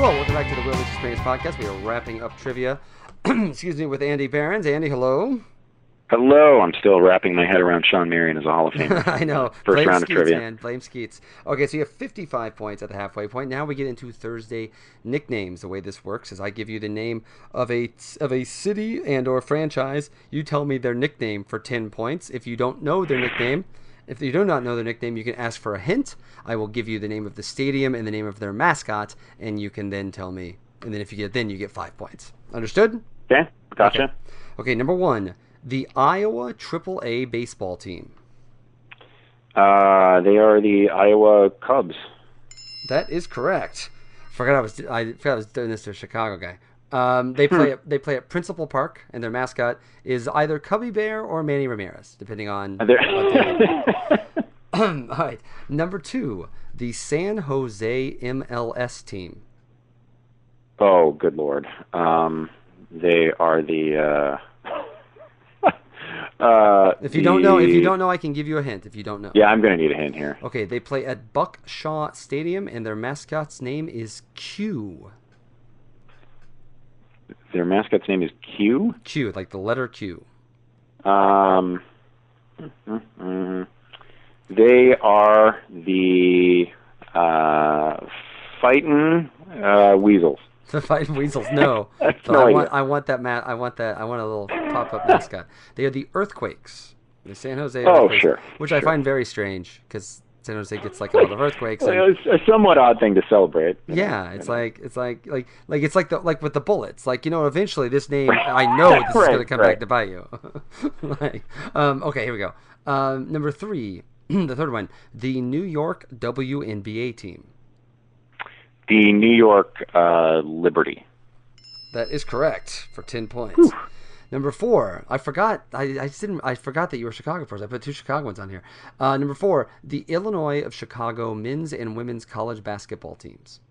Hello, welcome back to the Wilderness Experience Podcast. We are wrapping up trivia, excuse me, with Andy Behrens. Andy, hello. Hello. I'm still wrapping my head around Sean Marion as a Hall of Famer. I know. First Blame round of Skeets, trivia. man. Blame Skeets. Okay, so you have 55 points at the halfway point. Now we get into Thursday nicknames. The way this works is I give you the name of a city and or franchise. You tell me their nickname for 10 points. If you don't know their nickname, if you do not know their nickname, you can ask for a hint. I will give you the name of the stadium and the name of their mascot, and you can then tell me. And then if you get you get 5 points. Understood? Okay, gotcha. Okay, number one, the Iowa AAA baseball team. They are the Iowa Cubs. That is correct. I forgot I was doing this to a Chicago guy. They play at Principal Park, and their mascot is either Cubby Bear or Manny Ramirez, depending on what day. All right, number two, the San Jose MLS team. Oh, good Lord. They are the. If you don't know, I can give you a hint. If you don't know, yeah, I'm going to need a hint here. Okay, they play at Buck Shaw Stadium, and their mascot's name is Q. Their mascot's name is Q. Q, like the letter Q. They are the fighting Weasels. The Fighting Weasels, no. I want that. I want a little pop-up mascot. They are the Earthquakes. The San Jose Earthquakes. Oh, sure. Which I find very strange because San Jose gets like a lot of earthquakes. And, It's a somewhat odd thing to celebrate. Yeah, it's like with the Bullets. Like, eventually this name, I know this is going to come back to bite you. Okay, here we go. Number three, the third one, the New York WNBA team. The New York Liberty. That is correct for 10 points. Whew. Number four, I forgot. I forgot that you were a Chicago person. I put two Chicagoans on here. Number four, the Illinois of Chicago men's and women's college basketball teams.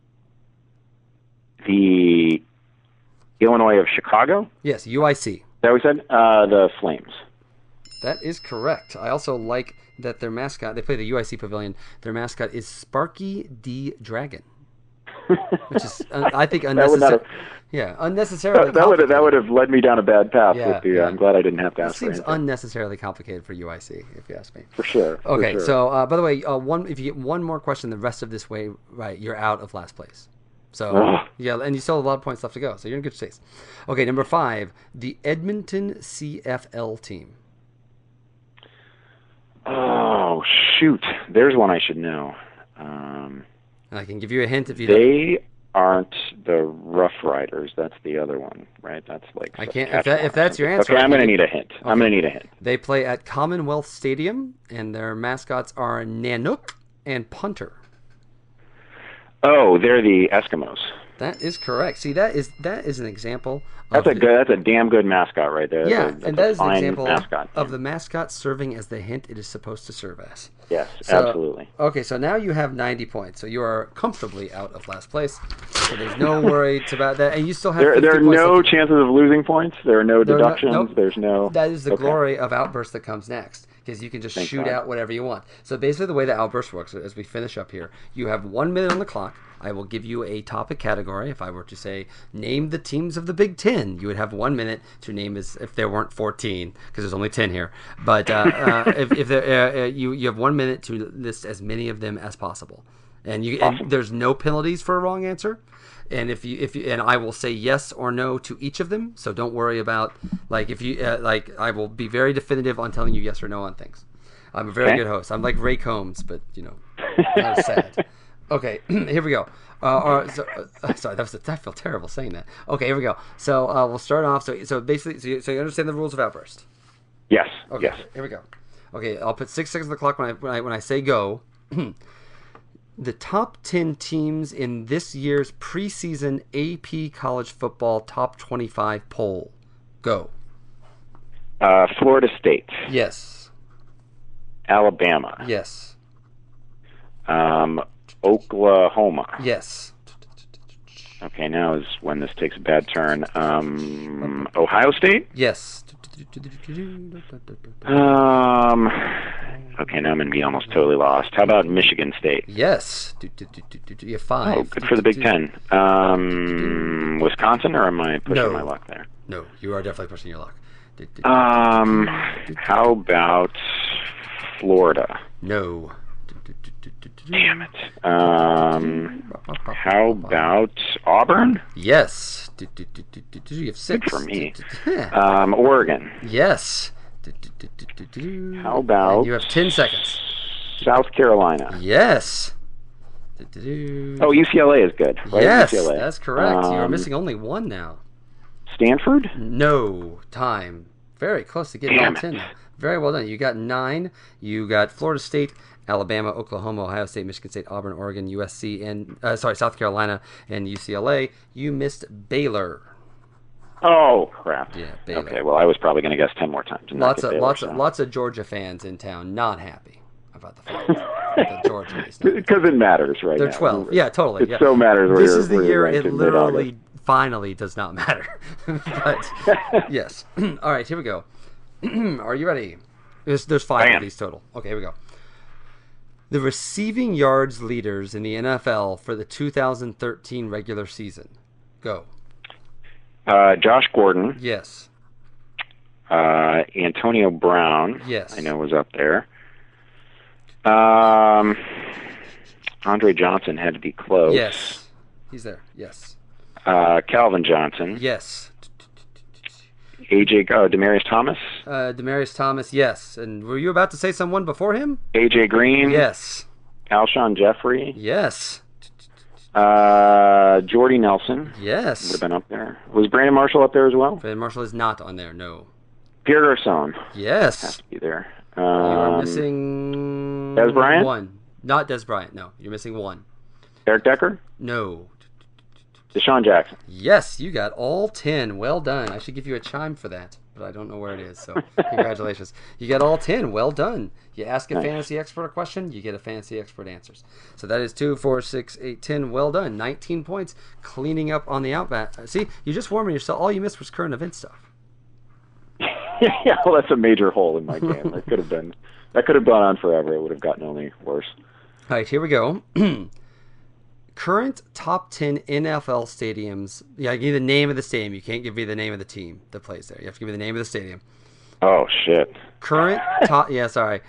The Illinois of Chicago? Yes, UIC. Is that what we said? The Flames. That is correct. I also like that their mascot, they play the UIC Pavilion, their mascot is Sparky D. Dragon. Which is, I think, unnecessary. Unnecessarily. That would have led me down a bad path. Yeah. I'm glad I didn't have to ask. It seems unnecessarily complicated for UIC, if you ask me. For sure. Okay, for sure. so by the way, if you get one more question the rest of this way, right, you're out of last place. So yeah, and you still have a lot of points left to go, so you're in good space. Okay, number five, the Edmonton CFL team. Oh shoot! There's one I should know. And I can give you a hint if you They aren't the Rough Riders. That's the other one, right? That's like I can't. If that's your answer, okay, I'm going to need a hint. Okay. I'm going to need a hint. They play at Commonwealth Stadium, and their mascots are Nanook and Punter. Oh, they're the Eskimos. That is correct. See, that is an example. That's a damn good mascot right there. Yeah, and that is an example mascot of the mascot serving as the hint it is supposed to serve as. Yes, absolutely. Okay, so now you have 90 points, so you are comfortably out of last place. So there's no worries about that, and you still have. There are points no chances of losing points. There are no deductions. Nope. There's no. That is the glory of Outburst that comes next, because you can just shoot out whatever you want. So basically, the way the Outburst works, as we finish up here, you have 1 minute on the clock. I will give you a topic category. If I were to say, name the teams of the Big Ten, you would have 1 minute to name if there weren't 14, because there's only 10 here. But if there, you have 1 minute to list as many of them as possible, and and there's no penalties for a wrong answer. And if you and I will say yes or no to each of them, so don't worry about I will be very definitive on telling you yes or no on things. I'm a very good host. I'm like Ray Combs, but not as sad. Okay, here we go. Sorry, I feel terrible saying that. Okay, here we go. So we'll start off. So basically, so you understand the rules of Outburst? Yes. Okay. Yes. Here we go. Okay, I'll put 6 seconds on the clock when I say go. The top 10 teams in this year's preseason AP College Football Top 25 poll. Go. Florida State. Yes. Alabama. Yes. Oklahoma. Yes. Okay, now is when this takes a bad turn. Ohio State? Yes. Okay, now I'm going to be almost totally lost. How about Michigan State? Yes. You have 5. Oh, good for the Big Ten. Wisconsin, or am I pushing my luck there? No, you are definitely pushing your luck. How about Florida? No. Damn it. How about Auburn? Yes. You have 6. Good for me. Oregon? Yes. How about... And you have 10 seconds. South Carolina? Yes. Oh, UCLA is good, right? Yes, UCLA. that's correct. You're missing only 1 now. Stanford? No. Time. Very close to getting all 10 now. Very well done. You got 9. You got Florida State, Alabama, Oklahoma, Ohio State, Michigan State, Auburn, Oregon, USC, and South Carolina, and UCLA. You missed Baylor. Oh crap! Yeah, Baylor. Okay, well I was probably going to guess 10 more times. Lots of Georgia fans in town not happy about the fact that Georgia is not. Because it matters, right? They're now. 12. Yeah, totally. It so matters. This is the year it literally finally does not matter. But yes. All right, here we go. Are you ready? There's 5 of these total. Okay, here we go. The receiving yards leaders in the NFL for the 2013 regular season. Go. Josh Gordon. Yes. Antonio Brown. Yes. I know was up there. Andre Johnson had to be close. Yes. He's there. Yes. Calvin Johnson. Yes. Demaryius Thomas. Demaryius Thomas. Yes. And were you about to say someone before him? AJ Green. Yes. Alshon Jeffrey. Yes. Jordy Nelson. Yes. Would have been up there. Was Brandon Marshall up there as well? Brandon Marshall is not on there, no. Pierre Garçon. Yes. Has to be there. You are missing... Dez Bryant? 1. Not Dez Bryant, no. You're missing 1. Eric Decker? No. Deshaun Jackson. Yes, you got all 10. Well done. I should give you a chime for that, but I don't know where it is, so congratulations. You got all 10. Well done. You ask a fantasy expert a question, you get a fantasy expert answers. So that is 2, 4, 6, 8, 10. Well done. 19 points. Cleaning up on the outback. See, you just warming yourself. All you missed was current event stuff. Yeah, well, that's a major hole in my game. That could have gone on forever. It would have gotten only worse. All right, here we go. Current top 10 NFL stadiums. Yeah, I give you the name of the stadium. You can't give me the name of the team that plays there. You have to give me the name of the stadium. Oh shit. Current top 10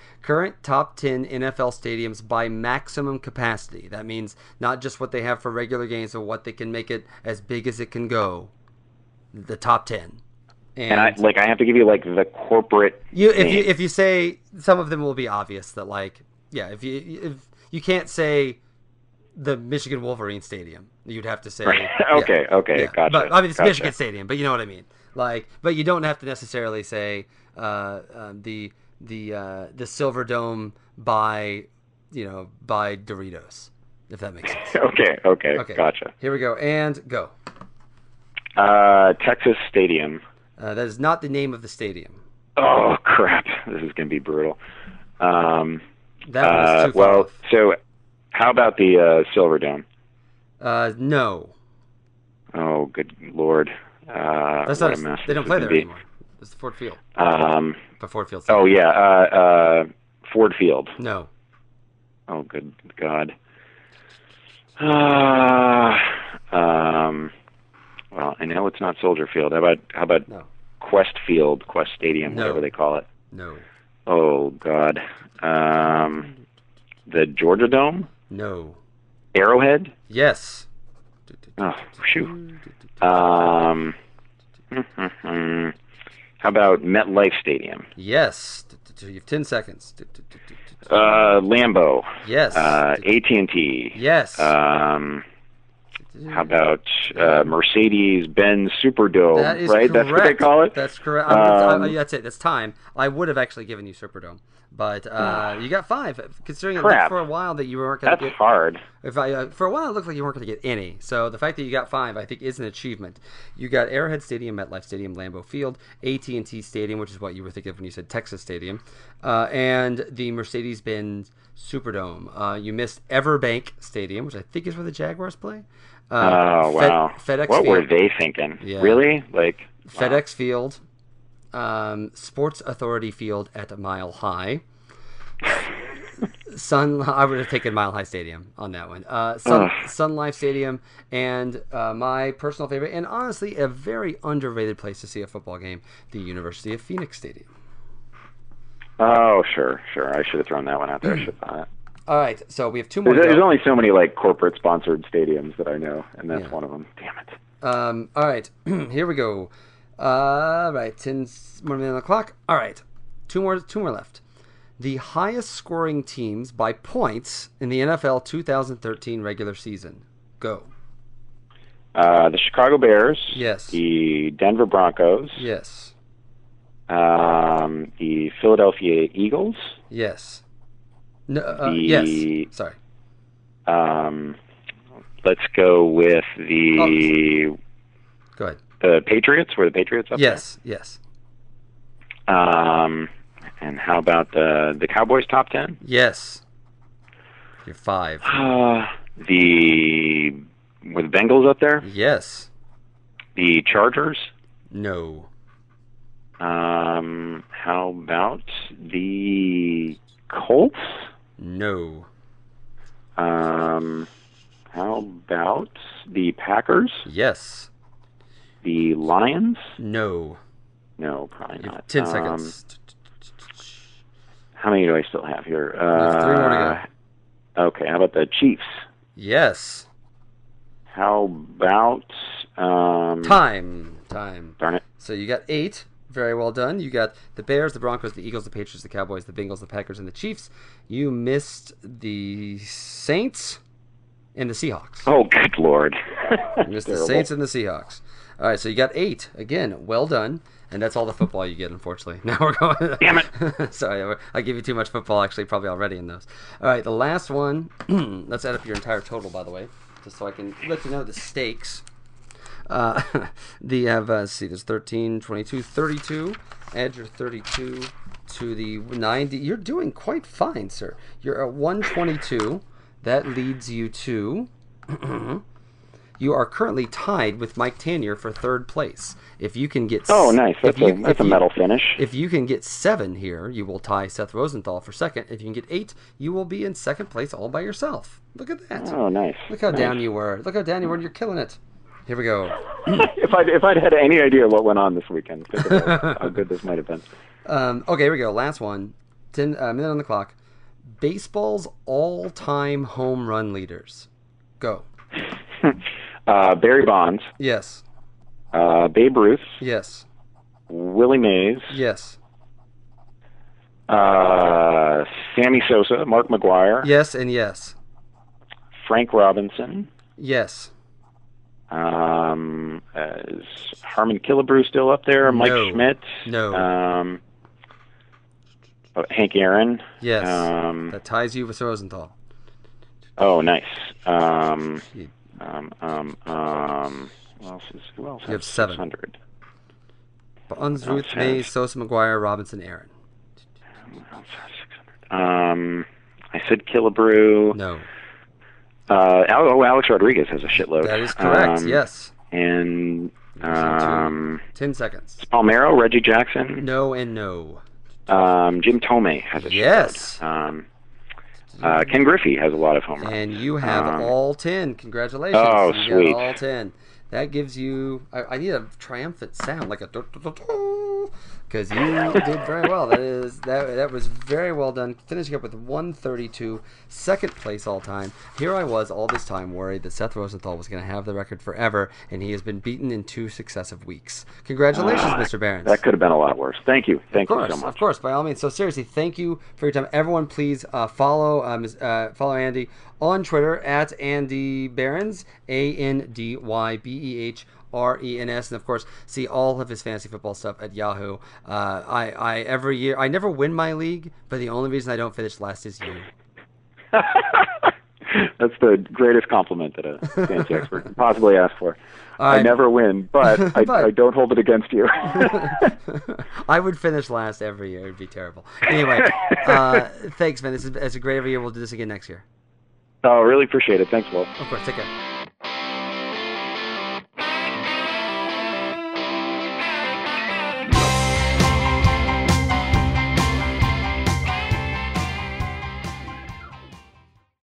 NFL stadiums by maximum capacity. That means not just what they have for regular games, but what they can make it as big as it can go. The top 10. And I have to give you like the corporate. If you say, some of them will be obvious that if you can't say the Michigan Wolverine Stadium, you'd have to say okay, gotcha. But I mean, it's Michigan Stadium, but you know what I mean. But you don't have to necessarily say the Silver Dome by Doritos, if that makes sense. Okay, gotcha. Here we go, and go. Texas Stadium. That is not the name of the stadium. Oh crap! This is going to be brutal. That was too far off. So how about the Silverdome? No. Oh, good lord! That's not. They don't play there anymore. It's the Ford Field. The Ford Field. Oh yeah, Ford Field. No. Oh good God. Well, I know it's not Soldier Field. How about no. Quest Field, Quest Stadium, whatever they call it? No. Oh God. The Georgia Dome? No. Arrowhead? Yes. Oh, shoot. How about MetLife Stadium? Yes. You have 10 seconds. Lambeau? Yes. AT&T? Yes. How about Mercedes-Benz Superdome? That is right? correct. That's what they call it? That's correct. That's it. That's time. I would have actually given you Superdome, but you got 5. Considering it looked for a while that you weren't going to get. That's hard. For a while, it looked like you weren't going to get any. So the fact that you got 5, I think, is an achievement. You got Arrowhead Stadium, MetLife Stadium, Lambeau Field, AT&T Stadium, which is what you were thinking of when you said Texas Stadium, and the Mercedes-Benz Superdome. You missed Everbank Stadium, which I think is where the Jaguars play. Oh, wow. FedEx what Field. were they thinking? Yeah. Really? Like FedEx Field, Sports Authority Field at Mile High. I would have taken Mile High Stadium on that one. Sun Life Stadium, and my personal favorite, and honestly a very underrated place to see a football game, the University of Phoenix Stadium. Oh, sure. I should have thrown that one out there. I should have thought. All right, so we have two more. There's only so many like corporate sponsored stadiums that I know, and that's one of them. Damn it. All right, here we go. Right, 10 more minutes on the clock. All right, two more left. The highest scoring teams by points in the NFL 2013 regular season. Go. The Chicago Bears. Yes. The Denver Broncos. Yes. The Philadelphia Eagles. Yes. No. Yes. Sorry. Let's go with the. Go ahead. The Patriots. Were the Patriots up there? Yes. And how about the Cowboys top 10? Yes. You're 5. Were the Bengals up there? Yes. The Chargers? No. How about the Colts? No. How about the Packers? Yes. The Lions? No. No, probably not. 10 seconds. How many do I still have here? There's 3 more to go. Okay, how about the Chiefs? Yes. How about... Time. Darn it. So you got 8. Very well done. You got the Bears, the Broncos, the Eagles, the Patriots, the Cowboys, the Bengals, the Packers, and the Chiefs. You missed the Saints and the Seahawks. Oh, good Lord. You missed the Saints and the Seahawks. All right, so you got 8. Again, well done. And that's all the football you get, unfortunately. Now we're going... Damn it. Sorry, I give you too much football, actually, probably already in those. All right, the last one. Let's add up your entire total, by the way, just so I can let you know the stakes. Let's see, there's 13, 22, 32. Add your 32 to the 90. You're doing quite fine, sir. You're at 122. That leads you to... You are currently tied with Mike Tanier for 3rd place. If you can get... Oh, nice. That's a metal finish. If you can get 7 here, you will tie Seth Rosenthal for 2nd. If you can get 8, you will be in 2nd place all by yourself. Look at that. Oh, nice. Look how down you were. You're killing it. Here we go. If I'd had any idea what went on this weekend, think about how good this might have been. Okay, here we go. Last one. 10 minute on the clock. Baseball's all-time home run leaders. Go. Barry Bonds. Yes. Babe Ruth. Yes. Willie Mays. Yes. Sammy Sosa. Mark McGwire. Yes and yes. Frank Robinson. Yes. Is Harmon Killebrew still up there? Mike Schmidt? No. Hank Aaron? Yes. That ties you with Rosenthal. Oh, nice. Who else You have 7. 600? Bonds, Ruth, Mays, Sosa, McGuire, Robinson, Aaron. I said Killebrew. No. Alex Rodriguez has a shitload. That is correct, yes. And 10 seconds. Palmero, Reggie Jackson. No and no. Jim Tomei has a shitload. Ken Griffey has a lot of home runs. And you have all 10. Congratulations. Oh, you sweet. got all 10. That gives you... I need a triumphant sound, like a... Because you did very well. That was very well done. Finishing up with 132, 2nd place all time. Here I was all this time worried that Seth Rosenthal was going to have the record forever, and he has been beaten in 2 successive weeks. Congratulations, Mr. Behrens. That could have been a lot worse. Thank you. Thank you so much. Of course, by all means. So seriously, thank you for your time. Everyone, please follow Andy on Twitter at Andy Behrens, ANDYBEHRENS, and of course see all of his fantasy football stuff at Yahoo. I every year I never win my league, but the only reason I don't finish last is you. That's the greatest compliment that a fantasy expert could possibly ask for. I never win, but I don't hold it against you. I would finish last every year. It'd be terrible. Anyway, thanks, man. This is great every year. We'll do this again next year. Oh, really appreciate it. Thanks, Will. Of course. Take care.